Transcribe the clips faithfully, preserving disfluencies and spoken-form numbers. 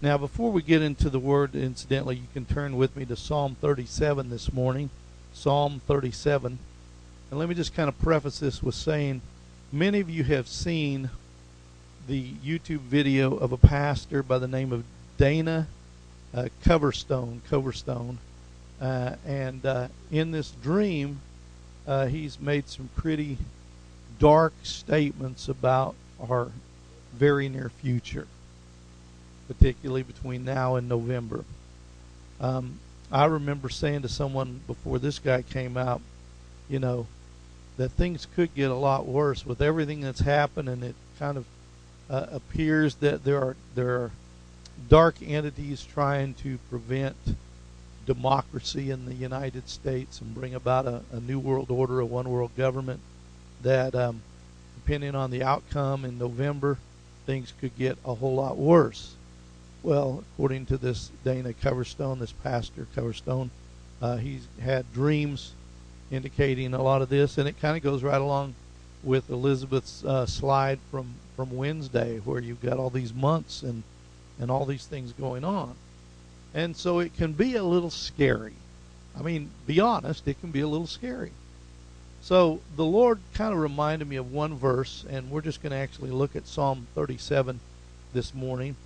Now, before we get into the Word, incidentally, you can turn with me to Psalm thirty-seven this morning. Psalm thirty-seven. And let me just kind of preface this with saying, many of you have seen the YouTube video of a pastor by the name of Dana uh, Coverstone. Coverstone. Uh, and uh, in this dream, uh, he's made some pretty dark statements about our very near future, particularly between now and November. Um, I remember saying to someone before this guy came out, you know, that things could get a lot worse with everything that's happened, and it kind of uh, appears that there are there are dark entities trying to prevent democracy in the United States and bring about a, a new world order, a one world government, that um, depending on the outcome in November, things could get a whole lot worse. Well, according to this Dana Coverstone, this pastor Coverstone, uh, he's had dreams indicating a lot of this, and it kind of goes right along with Elizabeth's uh, slide from, from Wednesday, where you've got all these months and, and all these things going on. And so it can be a little scary. I mean, be honest, it can be a little scary. So the Lord kind of reminded me of one verse, and we're just going to actually look at Psalm thirty-seven this morning,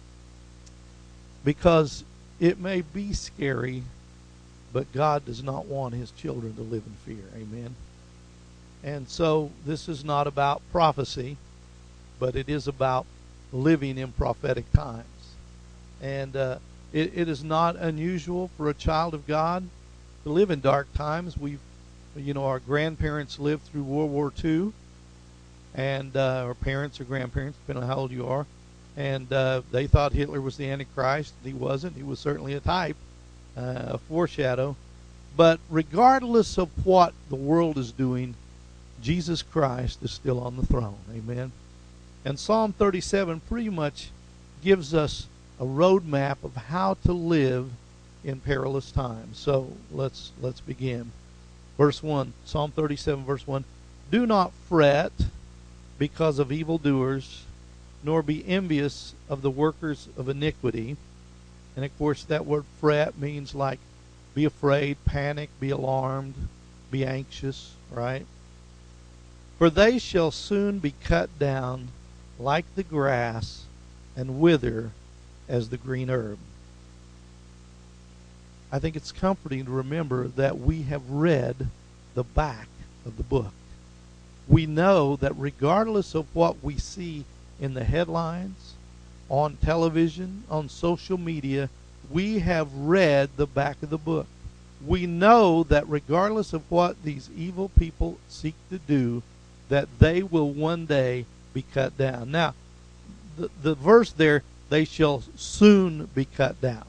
because it may be scary, but God does not want his children to live in fear. Amen. And so this is not about prophecy, but it is about living in prophetic times. And uh, it, it is not unusual for a child of God to live in dark times. We've, you know, our grandparents lived through World War Two, and uh, our parents or grandparents, depending on how old you are, and uh, they thought Hitler was the Antichrist. He wasn't. He was certainly a type, uh, a foreshadow. But regardless of what the world is doing, Jesus Christ is still on the throne. Amen. And Psalm thirty-seven pretty much gives us a roadmap of how to live in perilous times. So let's let's begin. Verse one, Psalm thirty-seven, verse one. Do not fret because of evildoers, nor be envious of the workers of iniquity. And of course that word fret means like be afraid, panic, be alarmed, be anxious, right? For they shall soon be cut down like the grass and wither as the green herb. I think it's comforting to remember that we have read the back of the book. We know that regardless of what we see in the headlines, on television, on social media, we have read the back of the book. We know that regardless of what these evil people seek to do, that they will one day be cut down. Now, the, the verse there, they shall soon be cut down.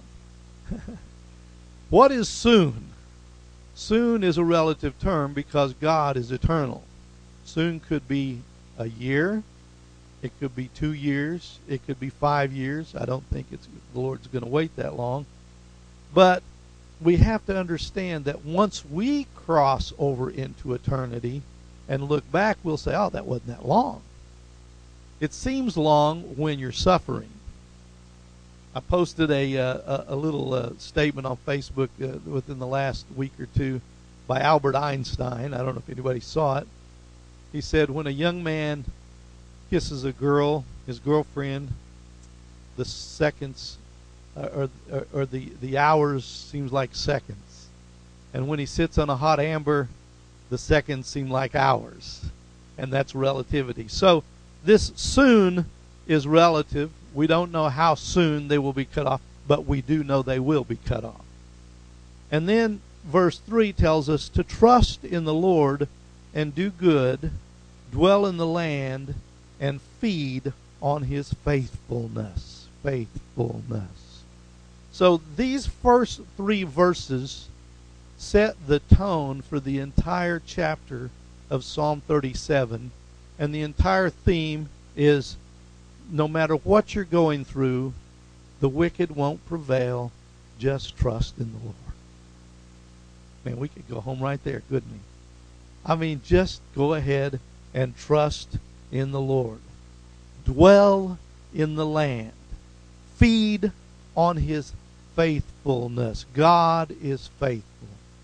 What is soon? Soon is a relative term because God is eternal. Soon could be a year. It could be two years. It could be five years. I don't think it's the Lord's going to wait that long. But we have to understand that once we cross over into eternity and look back, we'll say, oh, that wasn't that long. It seems long when you're suffering. I posted a uh, a little uh, statement on Facebook uh, within the last week or two by Albert Einstein. I don't know if anybody saw it. He said, when a young man kisses a girl, his girlfriend, the seconds uh, or, or, or the, the hours seems like seconds. And when he sits on a hot amber, the seconds seem like hours. And that's relativity. So this soon is relative. We don't know how soon they will be cut off, but we do know they will be cut off. And then verse three tells us to trust in the Lord and do good, dwell in the land, and feed on his faithfulness. Faithfulness. So these first three verses set the tone for the entire chapter of Psalm thirty-seven, and the entire theme is no matter what you're going through, the wicked won't prevail. Just trust in the Lord. Man, we could go home right there, couldn't we? I mean, just go ahead and trust in the Lord. Dwell in the land. Feed on his faithfulness. God is faithful.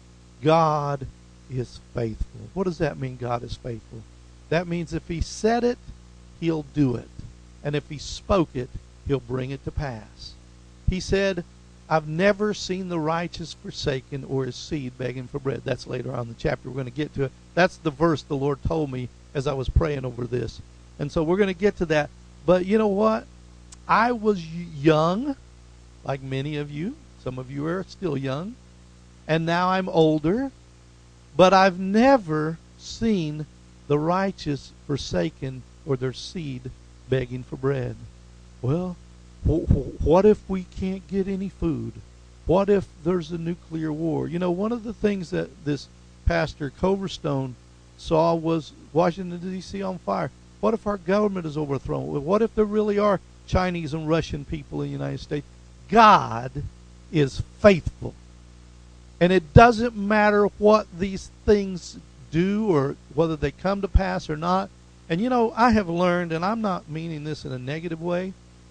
God is faithful. What does that mean, God is faithful? That means if he said it, he'll do it. And if he spoke it, he'll bring it to pass. He said, I've never seen the righteous forsaken or his seed begging for bread. That's later on in the chapter. We're going to get to it. That's the verse the Lord told me as I was praying over this. And so we're going to get to that. But you know what? I was young, like many of you. Some of you are still young. And now I'm older. But I've never seen the righteous forsaken or their seed begging for bread. Well, what if we can't get any food? What if there's a nuclear war? You know, one of the things that this pastor Coverstone saw was Washington, D C on fire. What if our government is overthrown? What if there really are Chinese and Russian people in the United States? God is faithful. And it doesn't matter what these things do or whether they come to pass or not. And you know, I have learned, and I'm not meaning this in a negative way,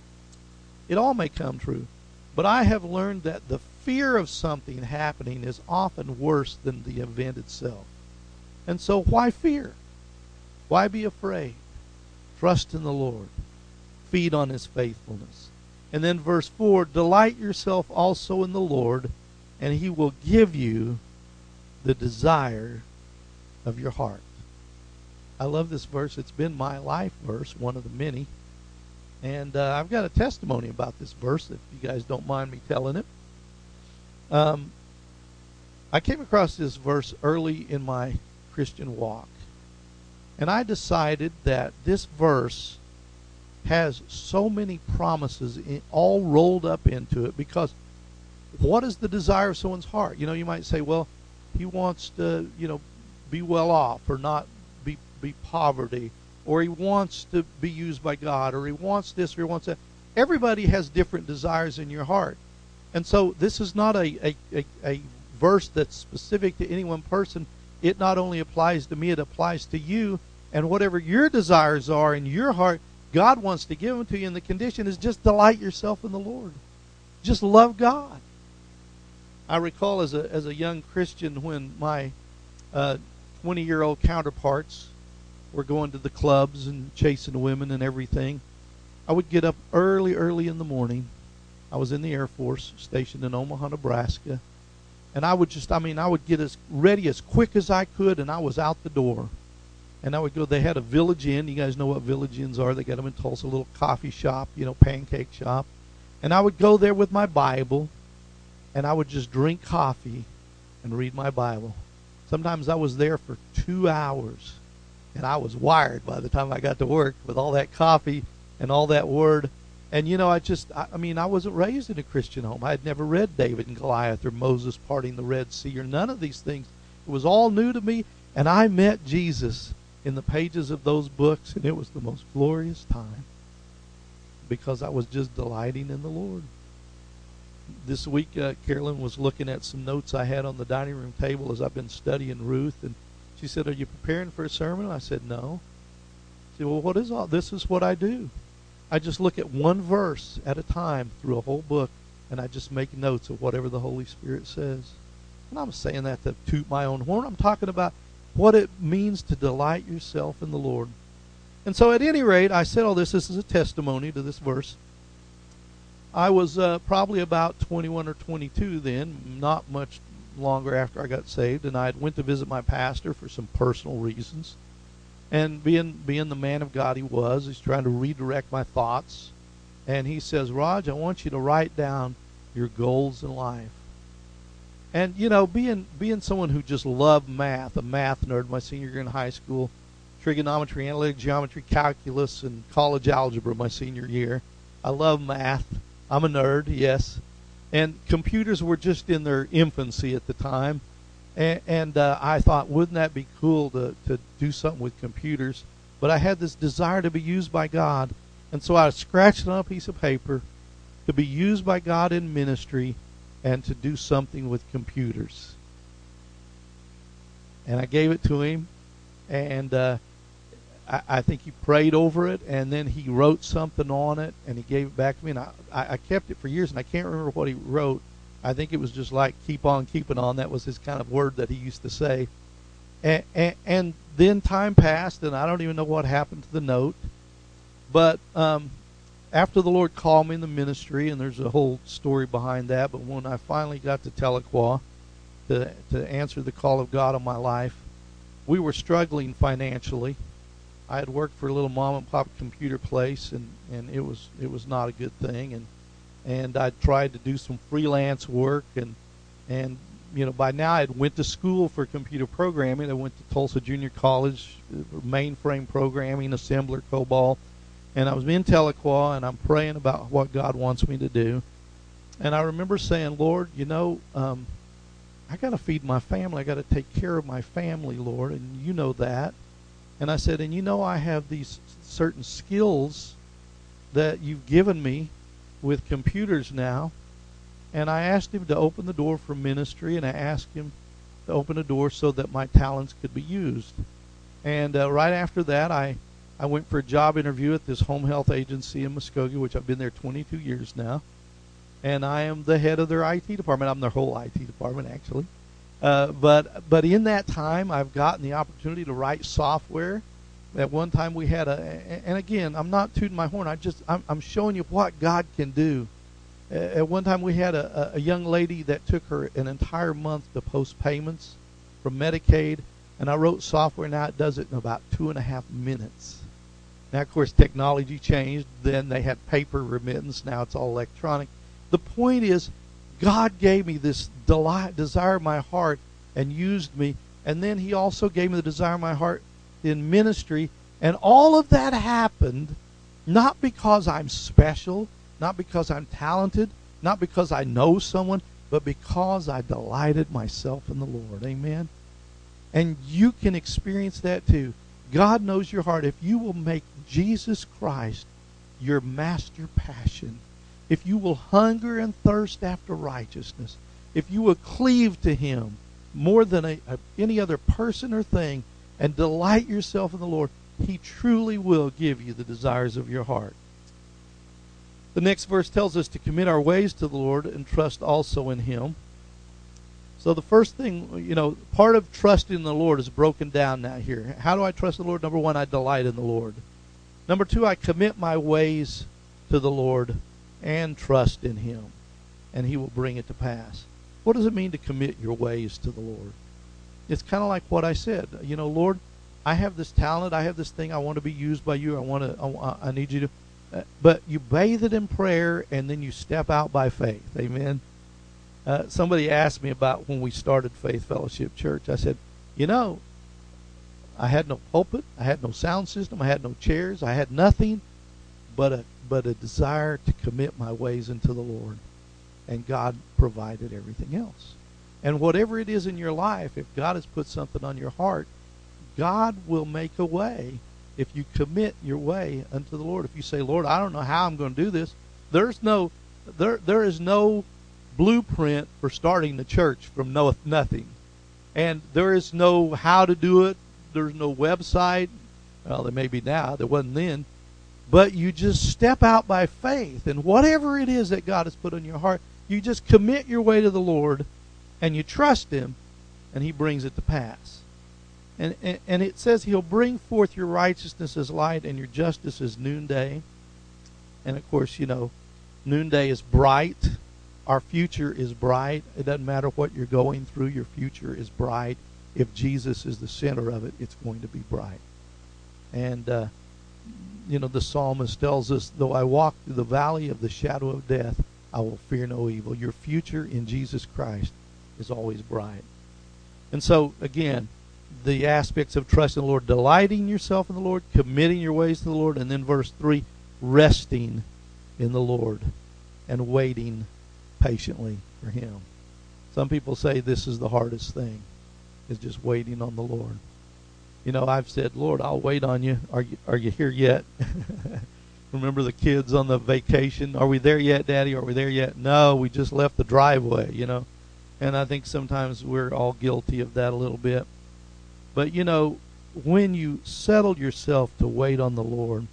it all may come true, but I have learned that the fear of something happening is often worse than the event itself. And so why fear? Why be afraid? Trust in the Lord. Feed on his faithfulness. And then verse four, delight yourself also in the Lord, and he will give you the desire of your heart. I love this verse. It's been my life verse, one of the many. And uh, I've got a testimony about this verse, if you guys don't mind me telling it. Um, I came across this verse early in my Christian walk. And I decided that this verse has so many promises in, all rolled up into it, because what is the desire of someone's heart? You know, you might say, well, he wants to, you know, be well off or not be, be poverty, or he wants to be used by God, or he wants this, or he wants that. Everybody has different desires in your heart. And so this is not a, a, a, a verse that's specific to any one person. It not only applies to me, it applies to you. And whatever your desires are in your heart, God wants to give them to you. And the condition is just delight yourself in the Lord. Just love God. I recall as a, as a young Christian when my uh, twenty-year-old counterparts were going to the clubs and chasing women and everything, I would get up early, early in the morning. I was in the Air Force, stationed in Omaha, Nebraska. And I would just, I mean, I would get as ready as quick as I could, and I was out the door. And I would go, they had a Village Inn. You guys know what Village Inns are. They got them in Tulsa, a little coffee shop, you know, pancake shop. And I would go there with my Bible, and I would just drink coffee and read my Bible. Sometimes I was there for two hours. And I was wired by the time I got to work with all that coffee and all that word. And, you know, I just, I, I mean, I wasn't raised in a Christian home. I had never read David and Goliath or Moses parting the Red Sea or none of these things. It was all new to me. And I met Jesus in the pages of those books, and it was the most glorious time because I was just delighting in the Lord. This week, uh, Carolyn was looking at some notes I had on the dining room table as I've been studying Ruth, and she said, are you preparing for a sermon? I said, no. She said, well, what is all this? Is what I do. I just look at one verse at a time through a whole book, and I just make notes of whatever the Holy Spirit says. And I'm saying that to toot my own horn. I'm talking about what it means to delight yourself in the Lord. And so at any rate, I said all this. This is a testimony to this verse. I was uh, probably about twenty-one or twenty-two then, not much longer after I got saved, and I went to visit my pastor for some personal reasons. And being being the man of God he was, he's trying to redirect my thoughts. And he says, Raj, I want you to write down your goals in life. And, you know, being being someone who just loved math, a math nerd, my senior year in high school, trigonometry, analytic geometry, calculus, and college algebra my senior year. I love math. I'm a nerd, yes. And computers were just in their infancy at the time. And, and uh, I thought, wouldn't that be cool to, to do something with computers? But I had this desire to be used by God. And so I scratched on a piece of paper to be used by God in ministry and to do something with computers. And I gave it to him. And uh, I, I think he prayed over it, and then he wrote something on it, and he gave it back to me. And I, I, I kept it for years, and I can't remember what he wrote. I think it was just like, keep on keeping on. That was his kind of word that he used to say. And, and, and then time passed, and I don't even know what happened to the note. But um, after the Lord called me in the ministry, and there's a whole story behind that, but when I finally got to Tahlequah to, to answer the call of God on my life, we were struggling financially. I had worked for a little mom and pop computer place, and, and it was it was not a good thing. And and I tried to do some freelance work, and and you know by now I had went to school for computer programming. I went to Tulsa Junior College, mainframe programming, assembler, COBOL, and I was in Tahlequah, and I'm praying about what God wants me to do. And I remember saying, Lord, you know, um, I got to feed my family. I got to take care of my family, Lord, and you know that. And I said, and you know I have these certain skills that you've given me with computers now. And I asked him to open the door for ministry, and I asked him to open a door so that my talents could be used. And uh, right after that, I, I went for a job interview at this home health agency in Muskogee, which I've been there twenty-two years now. And I am the head of their I T department. I'm their whole I T department, actually. Uh, but but in that time, I've gotten the opportunity to write software. At one time, we had a, and again, I'm not tooting my horn. I just I'm, I'm showing you what God can do. Uh, at one time, we had a, a young lady that took her an entire month to post payments from Medicaid, and I wrote software. Now it does it in about two and a half minutes. Now, of course, technology changed. Then they had paper remittance. Now it's all electronic. The point is, God gave me this delight, desire of my heart and used me. And then he also gave me the desire of my heart in ministry. And all of that happened not because I'm special, not because I'm talented, not because I know someone, but because I delighted myself in the Lord. Amen? And you can experience that too. God knows your heart. If you will make Jesus Christ your master passion, if you will hunger and thirst after righteousness, if you will cleave to him more than a, a, any other person or thing and delight yourself in the Lord, he truly will give you the desires of your heart. The next verse tells us to commit our ways to the Lord and trust also in him. So the first thing, you know, part of trusting in the Lord is broken down now here. How do I trust the Lord? Number one, I delight in the Lord. Number two, I commit my ways to the Lord and trust in him, and he will bring it to pass. What does it mean to commit your ways to the Lord? It's kind of like what I said. You know, Lord, I have this talent, I have this thing, I want to be used by you, I want to, I, I need you to, uh, but you bathe it in prayer, and then you step out by faith. Amen. Uh, somebody asked me about when we started Faith Fellowship Church. I said, you know, I had no pulpit, I had no sound system, I had no chairs, I had nothing but a but a desire to commit my ways into the Lord. And God provided everything else. And whatever it is in your life, if God has put something on your heart, God will make a way if you commit your way unto the Lord. If you say, Lord, I don't know how I'm going to do this, there's no there there is no blueprint for starting the church from no nothing. And there is no how to do it. There's no website. Well, there may be now. There wasn't then. But you just step out by faith, and whatever it is that God has put on your heart, you just commit your way to the Lord, and you trust him, and he brings it to pass. And, and, and it says he'll bring forth your righteousness as light and your justice as noonday. And, of course, you know, noonday is bright. Our future is bright. It doesn't matter what you're going through. Your future is bright. If Jesus is the center of it, it's going to be bright. And, uh, you know, the psalmist tells us, though I walk through the valley of the shadow of death, I will fear no evil. Your future in Jesus Christ is always bright. And so, again, the aspects of trusting the Lord, delighting yourself in the Lord, committing your ways to the Lord, and then verse three, resting in the Lord and waiting patiently for him. Some people say this is the hardest thing, is just waiting on the Lord. You know, I've said, Lord, I'll wait on you. Are you, are you here yet? Remember the kids on the vacation? Are we there yet, Daddy? Are we there yet? No, we just left the driveway, you know. And I think sometimes we're all guilty of that a little bit. But, you know, when you settle yourself to wait on the Lord,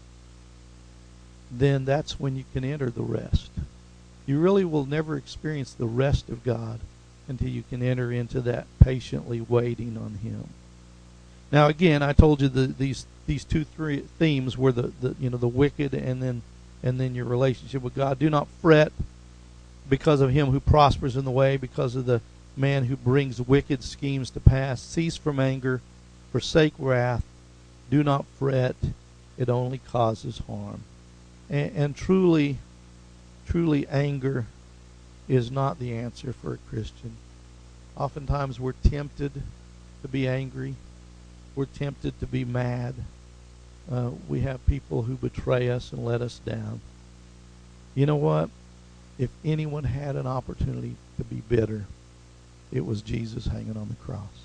then that's when you can enter the rest. You really will never experience the rest of God until you can enter into that patiently waiting on Him. Now, again, I told you the, these these two three themes were the, the you know the wicked and then and then your relationship with God. Do not fret because of him who prospers in the way, because of the man who brings wicked schemes to pass. Cease from anger, forsake wrath. Do not fret; it only causes harm. And, and truly, truly, anger is not the answer for a Christian. Oftentimes, we're tempted to be angry. We're tempted to be mad. Uh, we have people who betray us and let us down. You know what? If anyone had an opportunity to be bitter, it was Jesus hanging on the cross.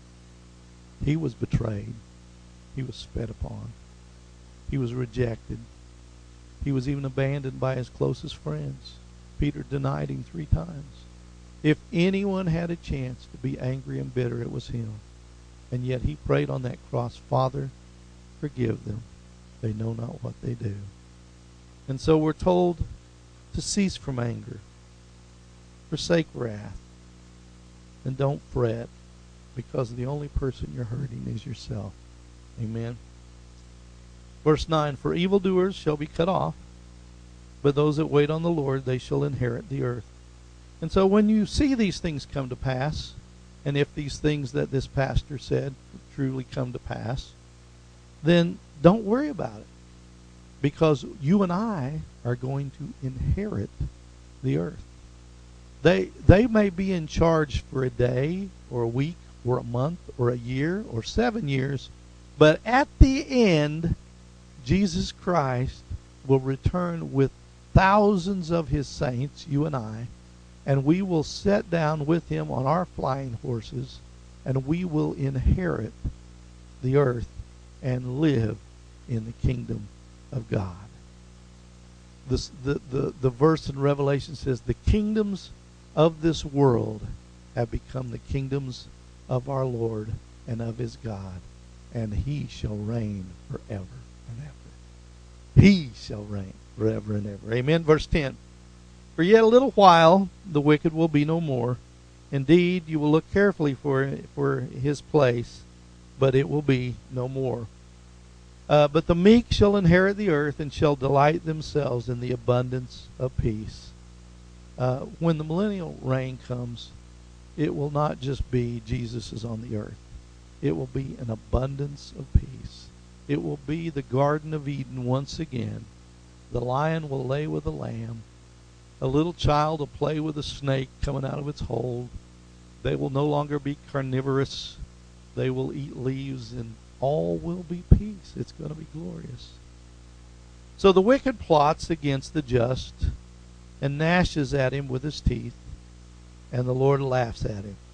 He was betrayed. He was spat upon. He was rejected. He was even abandoned by his closest friends. Peter denied him three times. If anyone had a chance to be angry and bitter, it was him. And yet he prayed on that cross, Father, forgive them. They know not what they do. And so we're told to cease from anger, forsake wrath, and don't fret, because the only person you're hurting is yourself. Amen. Verse nine, for evildoers shall be cut off, but those that wait on the Lord, they shall inherit the earth. And so when you see these things come to pass, and if these things that this pastor said truly come to pass, then don't worry about it, because you and I are going to inherit the earth. They they may be in charge for a day or a week or a month or a year or seven years, but at the end, Jesus Christ will return with thousands of his saints, you and I, and we will sit down with him on our flying horses, and we will inherit the earth and live in the kingdom of God. This, the, the, the verse in Revelation says, the kingdoms of this world have become the kingdoms of our Lord and of his God, and he shall reign forever and ever. He shall reign forever and ever. Amen. Verse ten. For yet a little while the wicked will be no more. Indeed, you will look carefully for for his place, but it will be no more. Uh, but the meek shall inherit the earth and shall delight themselves in the abundance of peace. Uh, when the millennial reign comes, it will not just be Jesus is on the earth. It will be an abundance of peace. It will be the Garden of Eden once again. The lion will lay with the lamb. A little child will play with a snake coming out of its hole. They will no longer be carnivorous. They will eat leaves, and all will be peace. It's going to be glorious. So the wicked plots against the just and gnashes at him with his teeth, and the Lord laughs at him.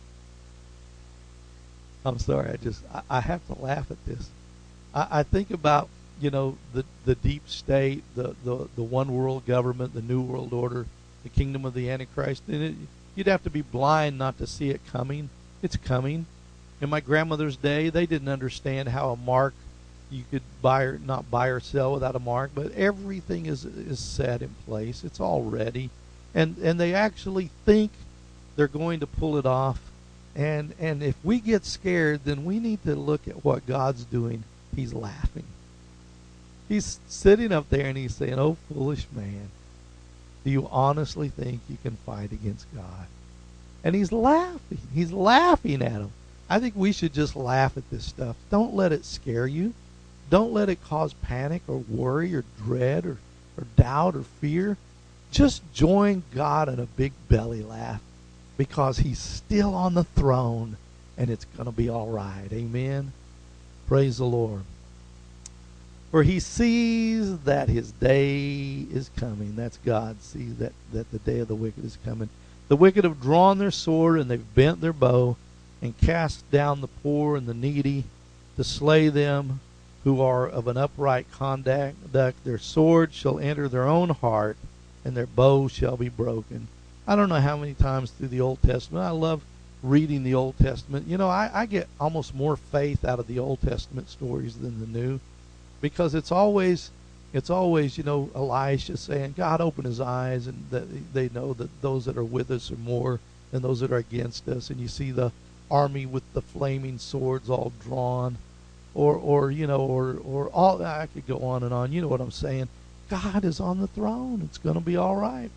I'm sorry, I just I, I have to laugh at this. I, I think about, you know, the the deep state, the, the the one world government, the new world order, the kingdom of the Antichrist. And it, you'd have to be blind not to see it coming. It's coming. In my grandmother's day, they didn't understand how a mark, you could buy or not buy or sell without a mark, but everything is is set in place. It's all ready, and and they actually think they're going to pull it off. And and if we get scared, then we need to look at what God's doing. He's laughing. He's sitting up there and he's saying, "Oh, foolish man, do you honestly think you can fight against God?" And he's laughing. He's laughing at him. I think we should just laugh at this stuff. Don't let it scare you. Don't let it cause panic or worry or dread or, or doubt or fear. Just join God in a big belly laugh, because he's still on the throne and it's going to be all right. Amen. Praise the Lord. For he sees that his day is coming. That's God. Sees that, that the day of the wicked is coming. The wicked have drawn their sword and they've bent their bow and cast down the poor and the needy to slay them who are of an upright conduct. Their sword shall enter their own heart, and their bow shall be broken. I don't know how many times through the Old Testament, I love reading the Old Testament. You know, I, I get almost more faith out of the Old Testament stories than the New, because it's always, it's always, you know, Elisha saying, God open his eyes, and that they know that those that are with us are more than those that are against us. And you see the army with the flaming swords all drawn, or, or you know, or, or all, I could go on and on. You know what I'm saying? God is on the throne. It's going to be all right.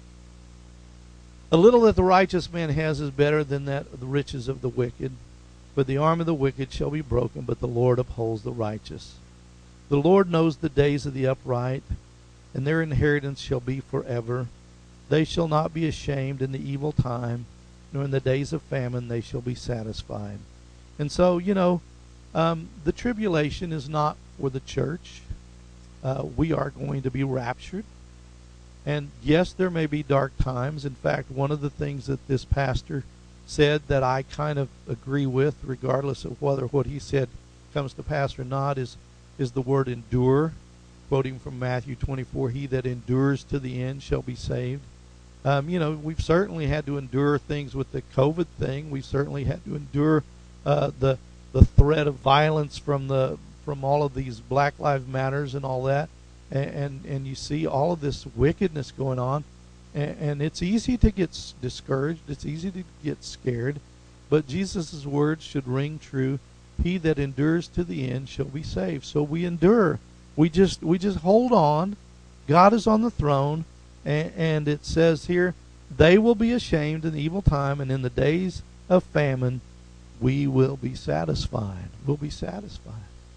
A little that the righteous man has is better than that of the riches of the wicked. But the arm of the wicked shall be broken, but the Lord upholds the righteous. The Lord knows the days of the upright, and their inheritance shall be forever. They shall not be ashamed in the evil time, nor in the days of famine they shall be satisfied. And so, you know, um, the tribulation is not for the church. Uh, we are going to be raptured. And yes, there may be dark times. In fact, one of the things that this pastor said that I kind of agree with, regardless of whether what he said comes to pass or not, is is the word endure. Quoting from Matthew twenty-four, he that endures to the end shall be saved. Um, you know, we've certainly had to endure things with the COVID thing. We've certainly had to endure uh, the the threat of violence from the from all of these Black Lives Matters and all that. And, and you see all of this wickedness going on, and, and it's easy to get discouraged. It's easy to get scared, but Jesus' words should ring true. He that endures to the end shall be saved. So we endure. We just we just hold on. God is on the throne, and, and it says here, they will be ashamed in the evil time, and in the days of famine we will be satisfied. We'll be satisfied.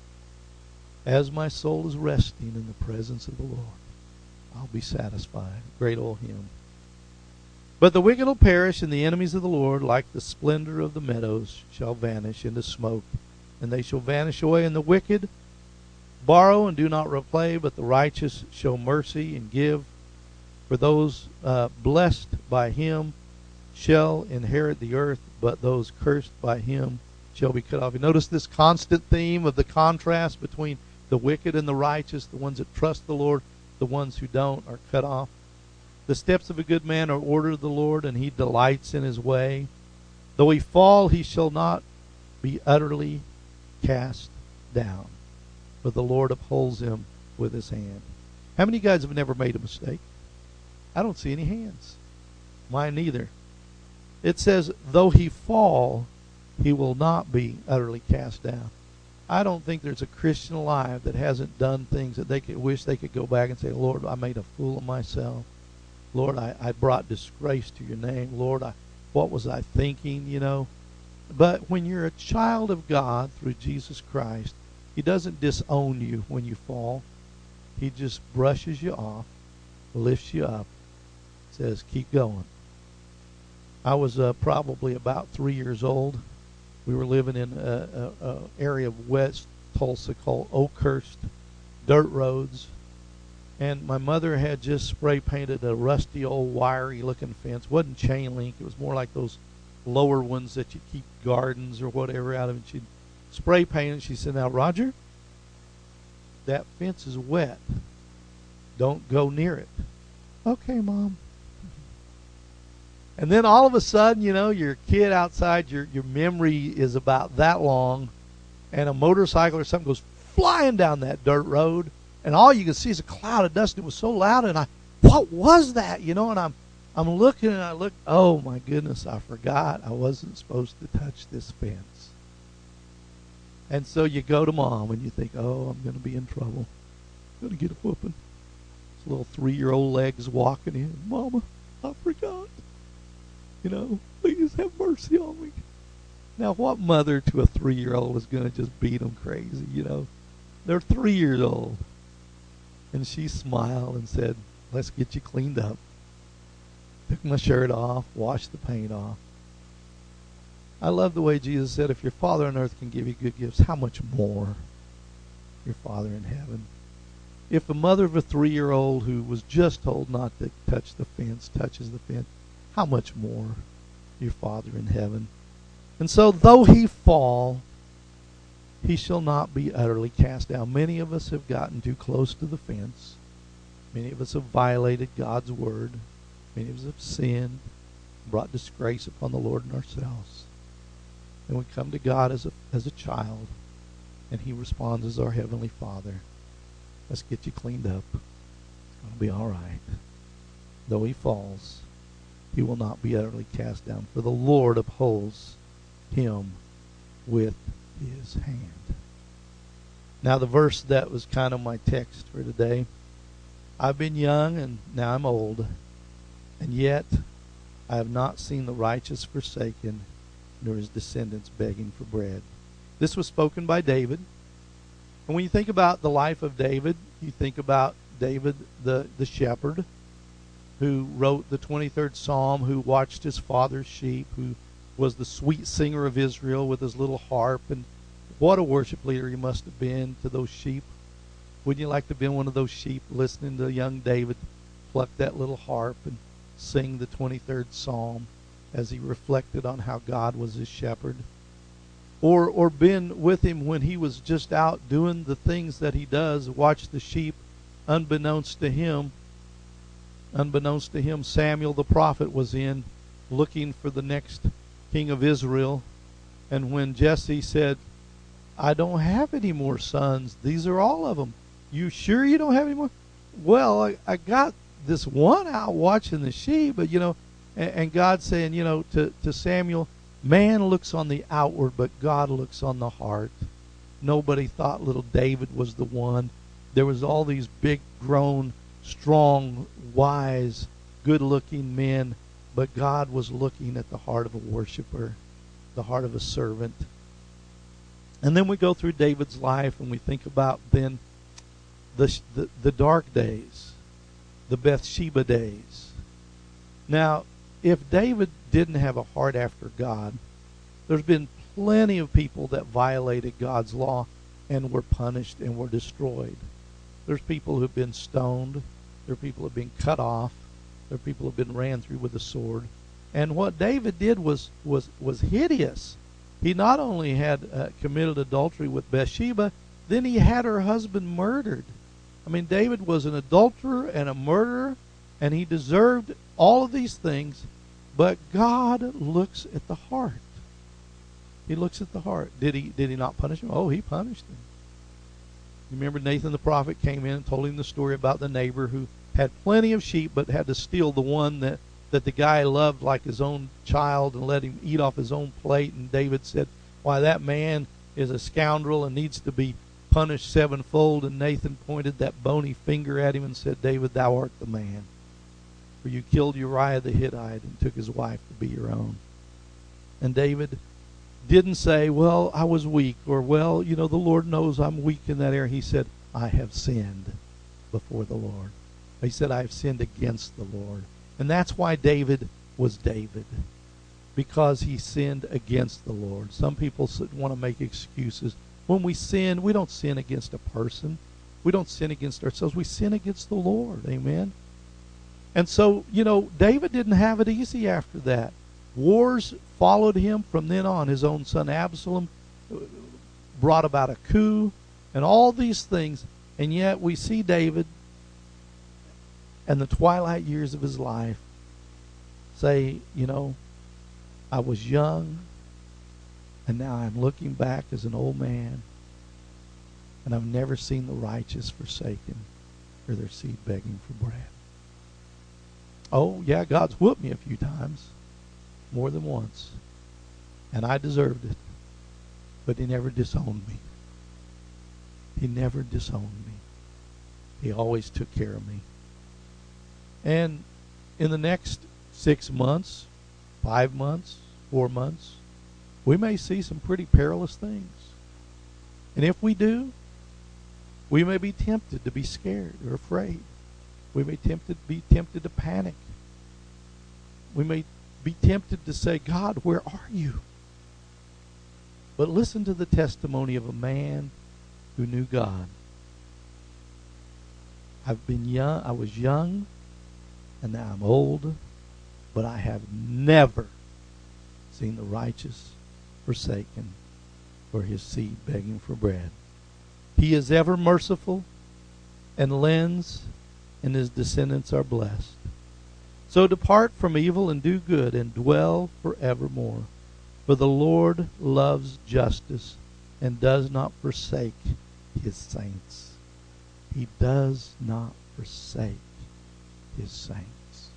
As my soul is resting in the presence of the Lord, I'll be satisfied. Great old hymn. But the wicked will perish, and the enemies of the Lord, like the splendor of the meadows, shall vanish into smoke. And they shall vanish away. And the wicked borrow and do not repay, but the righteous show mercy and give. For those uh, blessed by him shall inherit the earth, but those cursed by him shall be cut off. You notice this constant theme of the contrast between the wicked and the righteous, the ones that trust the Lord, the ones who don't are cut off. The steps of a good man are ordered of the Lord, and he delights in his way. Though he fall, he shall not be utterly cast down, for the Lord upholds him with his hand. How many guys have never made a mistake? I don't see any hands. Mine neither. It says, though he fall, he will not be utterly cast down. I don't think there's a Christian alive that hasn't done things that they could wish they could go back and say, Lord, I made a fool of myself. Lord, I, I brought disgrace to your name. Lord, I, what was I thinking, you know? But when you're a child of God through Jesus Christ, he doesn't disown you when you fall. He just brushes you off, lifts you up, says, keep going. I was uh, probably about three years old. We were living in an area of West Tulsa called Oakhurst, dirt roads. And my mother had just spray painted a rusty old wiry looking fence. It wasn't chain link. It was more like those lower ones that you keep gardens or whatever out of. And she'd spray paint it. She said, now, Roger, that fence is wet. Don't go near it. Okay, Mom. And then all of a sudden, you know, you're a kid outside, your your memory is about that long, and a motorcycle or something goes flying down that dirt road, and all you can see is a cloud of dust. It was so loud, and I, what was that? You know, and I'm I'm looking, and I look, oh my goodness, I forgot I wasn't supposed to touch this fence. And so you go to Mom, and you think, oh, I'm going to be in trouble. I'm going to get a whooping. This little three-year-old legs walking in, Mama, I forgot. You know, please have mercy on me. Now, what mother to a three-year-old is going to just beat them crazy, you know? They're three years old. And she smiled and said, let's get you cleaned up. Took my shirt off, washed the paint off. I love the way Jesus said, if your Father on earth can give you good gifts, how much more your Father in heaven? If a mother of a three-year-old who was just told not to touch the fence touches the fence, how much more your Father in heaven? And so, though he fall, he shall not be utterly cast down. Many of us have gotten too close to the fence. Many of us have violated God's word. Many of us have sinned, brought disgrace upon the Lord and ourselves. And we come to God as a as a child, and He responds as our Heavenly Father. Let's get you cleaned up. It's going to be all right. Though he falls, he will not be utterly cast down, for the Lord upholds him with his hand. Now the verse that was kind of my text for today. I've been young and now I'm old, and yet I have not seen the righteous forsaken, nor his descendants begging for bread. This was spoken by David. And when you think about the life of David, you think about David the, the shepherd who wrote the twenty-third Psalm, who watched his father's sheep, who was the sweet singer of Israel with his little harp. And what a worship leader he must have been to those sheep. Wouldn't you like to have been one of those sheep listening to young David pluck that little harp and sing the twenty-third Psalm as he reflected on how God was his shepherd? Or or been with him when he was just out doing the things that he does, watch the sheep, unbeknownst to him. Unbeknownst to him, Samuel the prophet was in looking for the next king of Israel. And when Jesse said, I don't have any more sons, these are all of them. You sure you don't have any more? Well, I, I got this one out watching the sheep, but you know, and, and God saying, you know, to, to Samuel, man looks on the outward, but God looks on the heart. Nobody thought little David was the one. There was all these big, grown, strong, wise, good-looking men, but God was looking at the heart of a worshiper, the heart of a servant. And then we go through David's life, and we think about then the the, the dark days, the Bathsheba days. Now, if David didn't have a heart after God, there's been plenty of people that violated God's law and were punished and were destroyed. There's people who've been stoned. There are people who've been cut off. There are people who've been ran through with a sword. And what David did was was was hideous. He not only had uh, committed adultery with Bathsheba, then he had her husband murdered. I mean, David was an adulterer and a murderer, and he deserved all of these things. But God looks at the heart. He looks at the heart. Did he did he not punish him? Oh, he punished him. You remember Nathan the prophet came in and told him the story about the neighbor who had plenty of sheep but had to steal the one that, that the guy loved like his own child and let him eat off his own plate. And David said, why, that man is a scoundrel and needs to be punished sevenfold. And Nathan pointed that bony finger at him and said, David, thou art the man. For you killed Uriah the Hittite and took his wife to be your own. And David didn't say, well, I was weak, or, well, you know, the Lord knows I'm weak in that area. He said, I have sinned before the Lord. He said, I have sinned against the Lord. And that's why David was David, because he sinned against the Lord. Some people want to make excuses. When we sin, we don't sin against a person. We don't sin against ourselves. We sin against the Lord. Amen? And so, you know, David didn't have it easy after that. Wars followed him from then on. His own son Absalom brought about a coup and all these things. And yet we see David in the twilight years of his life say, you know, I was young and now I'm looking back as an old man, and I've never seen the righteous forsaken or their seed begging for bread. Oh, yeah, God's whooped me a few times. More than once. And I deserved it. But he never disowned me. He never disowned me. He always took care of me. And in the next six months, five months, four months, we may see some pretty perilous things. And if we do, we may be tempted to be scared or afraid. We may tempted, be tempted to panic. We may be tempted to say, God, where are you? But listen to the testimony of a man who knew God. I've been young, I was young, and now I'm old, but I have never seen the righteous forsaken or his seed begging for bread. He is ever merciful and lends, and his descendants are blessed. So depart from evil and do good, and dwell forevermore. For the Lord loves justice and does not forsake his saints. He does not forsake his saints.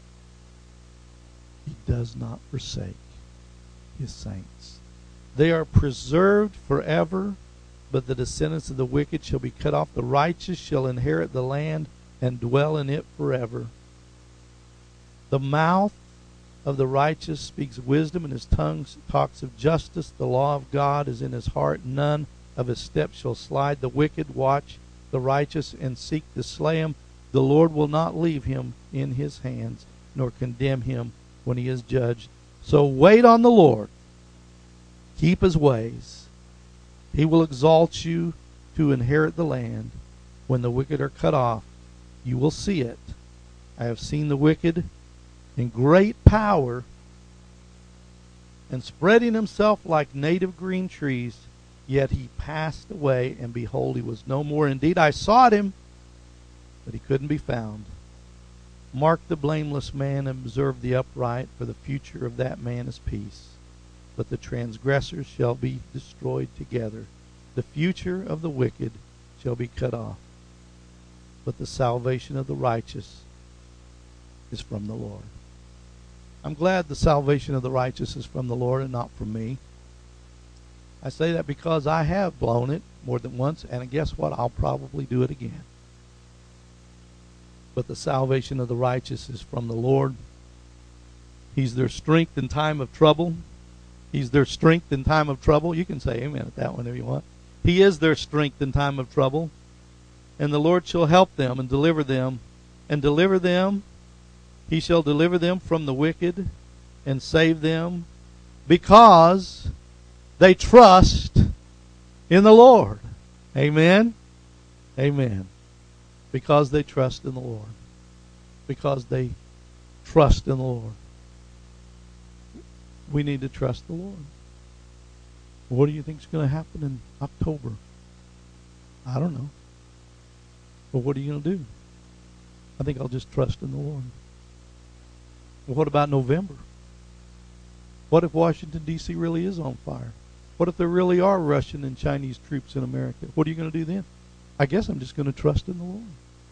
He does not forsake his saints. They are preserved forever, but the descendants of the wicked shall be cut off. The righteous shall inherit the land and dwell in it forever. The mouth of the righteous speaks wisdom, and his tongue talks of justice. The law of God is in his heart. None of his steps shall slide. The wicked watch the righteous and seek to slay him. The Lord will not leave him in his hands, nor condemn him when he is judged. So wait on the Lord. Keep his ways. He will exalt you to inherit the land. When the wicked are cut off, you will see it. I have seen the wicked in great power and spreading himself like native green trees, yet he passed away, and behold, he was no more. Indeed, I sought him, but he couldn't be found. Mark the blameless man and observe the upright, for the future of that man is peace. But the transgressors shall be destroyed together. The future of the wicked shall be cut off. But the salvation of the righteous is from the Lord. I'm glad the salvation of the righteous is from the Lord and not from me. I say that because I have blown it more than once, and guess what? I'll probably do it again. But the salvation of the righteous is from the Lord. He's their strength in time of trouble. He's their strength in time of trouble. You can say amen at that one if you want. He is their strength in time of trouble. And the Lord shall help them and deliver them. And deliver them. He shall deliver them from the wicked and save them, because they trust in the Lord. Amen? Amen. Because they trust in the Lord. Because they trust in the Lord. We need to trust the Lord. What do you think is going to happen in October? I don't know. But what are you going to do? I think I'll just trust in the Lord. Well, what about November? What if Washington, D C really is on fire? What if there really are Russian and Chinese troops in America? What are you going to do then? I guess I'm just going to trust in the Lord.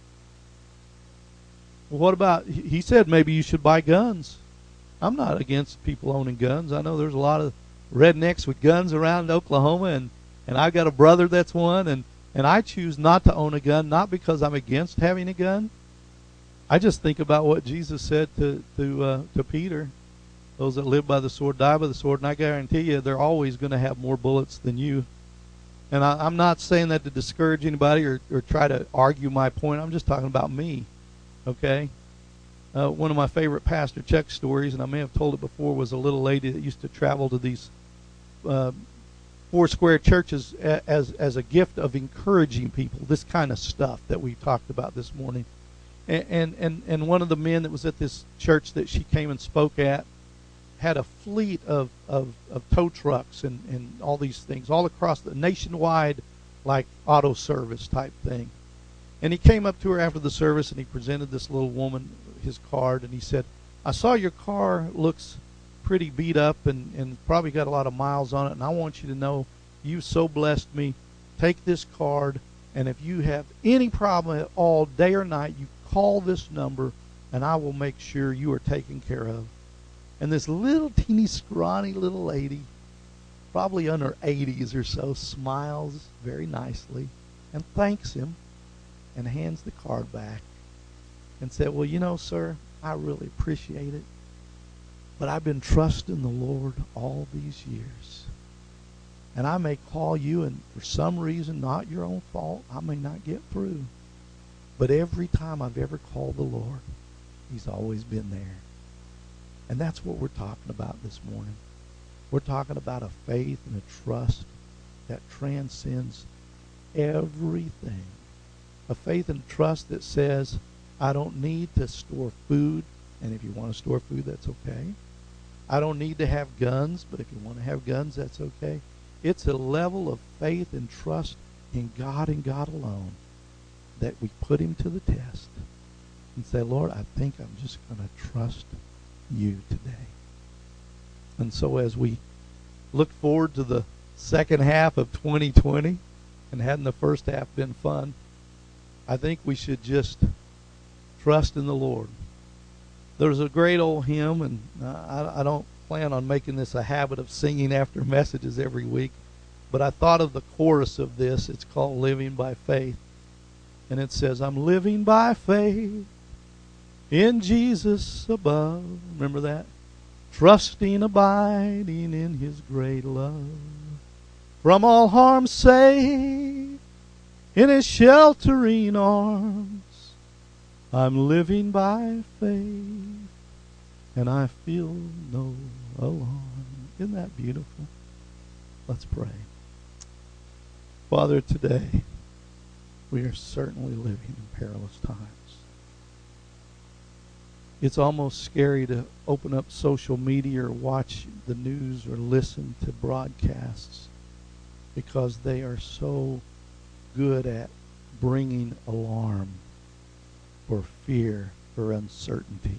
Well, what about, he said maybe you should buy guns. I'm not against people owning guns. I know there's a lot of rednecks with guns around Oklahoma, and, and I've got a brother that's one, and, and I choose not to own a gun, not because I'm against having a gun. I just think about what Jesus said to, to, uh, to Peter. Those that live by the sword die by the sword, and I guarantee you they're always going to have more bullets than you. And I, I'm not saying that to discourage anybody or, or try to argue my point. I'm just talking about me, okay? Uh, one of my favorite Pastor Chuck stories, and I may have told it before, was a little lady that used to travel to these uh, four square churches a, as as a gift of encouraging people, this kind of stuff that we talked about this morning. And, and, and, and one of the men that was at this church that she came and spoke at had a fleet of, of, of tow trucks and, and all these things all across the nationwide, like auto service type thing. And he came up to her after the service and he presented this little woman his card, and he said, I saw your car looks pretty beat up and, and probably got a lot of miles on it, and I want you to know you so blessed me. Take this card, and if you have any problem at all, day or night, you call this number, and I will make sure you are taken care of. And this little teeny scrawny little lady, probably in her eighties or so, smiles very nicely and thanks him and hands the card back and said, well, you know, sir, I really appreciate it, but I've been trusting the Lord all these years. And I may call you, and for some reason, not your own fault, I may not get through. But every time I've ever called the Lord, he's always been there. And that's what we're talking about this morning. We're talking about a faith and a trust that transcends everything. A faith and trust that says, I don't need to store food, and if you want to store food, that's okay. I don't need to have guns, but if you want to have guns, that's okay. It's a level of faith and trust in God and God alone that we put him to the test and say, Lord, I think I'm just going to trust you today. And so as we looked forward to the second half of twenty twenty, and hadn't the first half been fun? I think we should just trust in the Lord. There's a great old hymn, and I, I don't plan on making this a habit of singing after messages every week, but I thought of the chorus of this. It's called Living by Faith. And it says, I'm living by faith in Jesus above. Remember that? Trusting, abiding in his great love. From all harm safe in his sheltering arms. I'm living by faith and I feel no alarm. Isn't that beautiful? Let's pray. Father, today we are certainly living in perilous times. It's almost scary to open up social media or watch the news or listen to broadcasts because they are so good at bringing alarm or fear or uncertainty.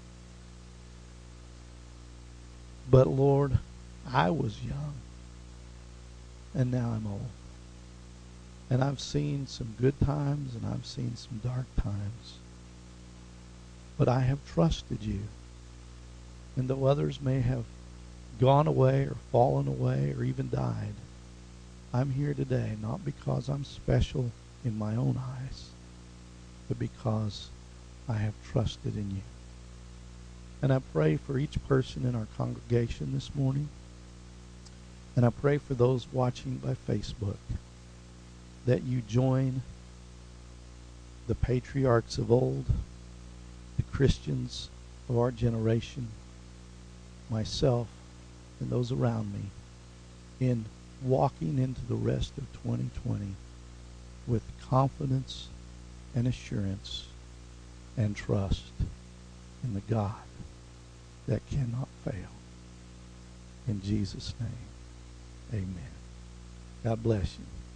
But Lord, I was young and now I'm old. And I've seen some good times and I've seen some dark times. But I have trusted you. And though others may have gone away or fallen away or even died, I'm here today not because I'm special in my own eyes, but because I have trusted in you. And I pray for each person in our congregation this morning. And I pray for those watching by Facebook, that you join the patriarchs of old, the Christians of our generation, myself, and those around me, in walking into the rest of twenty twenty with confidence and assurance and trust in the God that cannot fail. In Jesus' name, amen. God bless you.